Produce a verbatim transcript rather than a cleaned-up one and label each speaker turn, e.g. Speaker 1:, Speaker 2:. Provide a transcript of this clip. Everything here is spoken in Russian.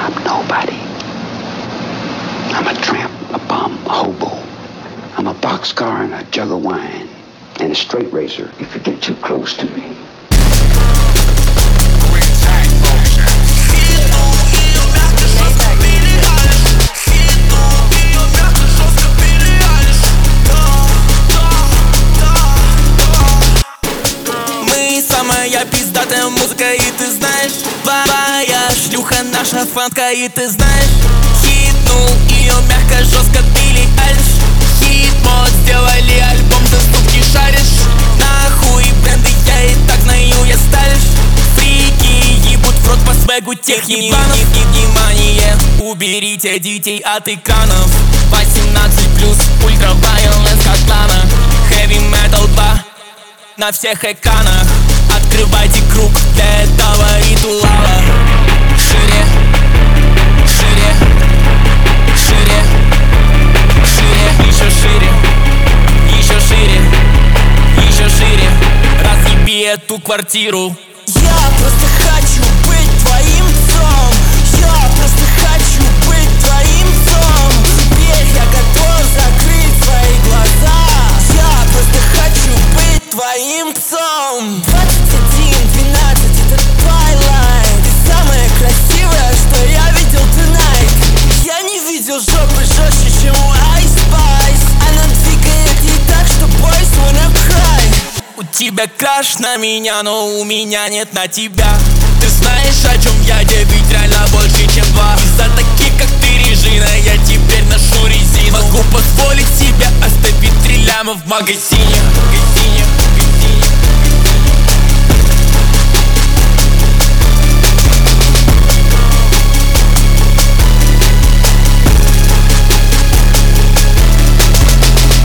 Speaker 1: I'm nobody. I'm a tramp, a bum, a hobo. I'm a boxcar and a jug of wine and a straight razor if you get too close to me.
Speaker 2: Мы самая пиздатая музыка, и ты знаешь, твоя шлюха наша фанка, и ты знаешь, хитнул ее мягко, жестко Билли Айлиш. Хит-мод, сделали альбом, за сутки шаришь. Нахуй бренды, я и так знаю, я сталишь. Фрики ебут в рот по свегу тех ебанов. Внимание, уберите детей от экранов. Восемнадцать плюс, ультра вайоленс как лана. Heavy Metal два на всех экранах. Открывайте круг для этого ритуала. Шире, шире, шире, шире, еще шире, еще шире, еще шире. Разъеби эту квартиру.
Speaker 3: Я просто хочу быть твоим псом. Я просто хочу быть твоим псом. Теперь я готов закрыть свои глаза. Я просто хочу быть твоим псом. Двадцать один двенадцать, это Twilight. Ты самая красивая, что я видел tonight. Я не видел жопы жестче, чем у Ice Spice. Она двигает ей так, что boys wanna cry.
Speaker 2: У тебя краш на меня, но у меня нет на тебя. Ты знаешь, о чем я, тебе ведь реально больше, чем два. Из-за таких, как ты, Режина, я теперь ношу резину. Могу позволить себе оставить три ляма в магазине.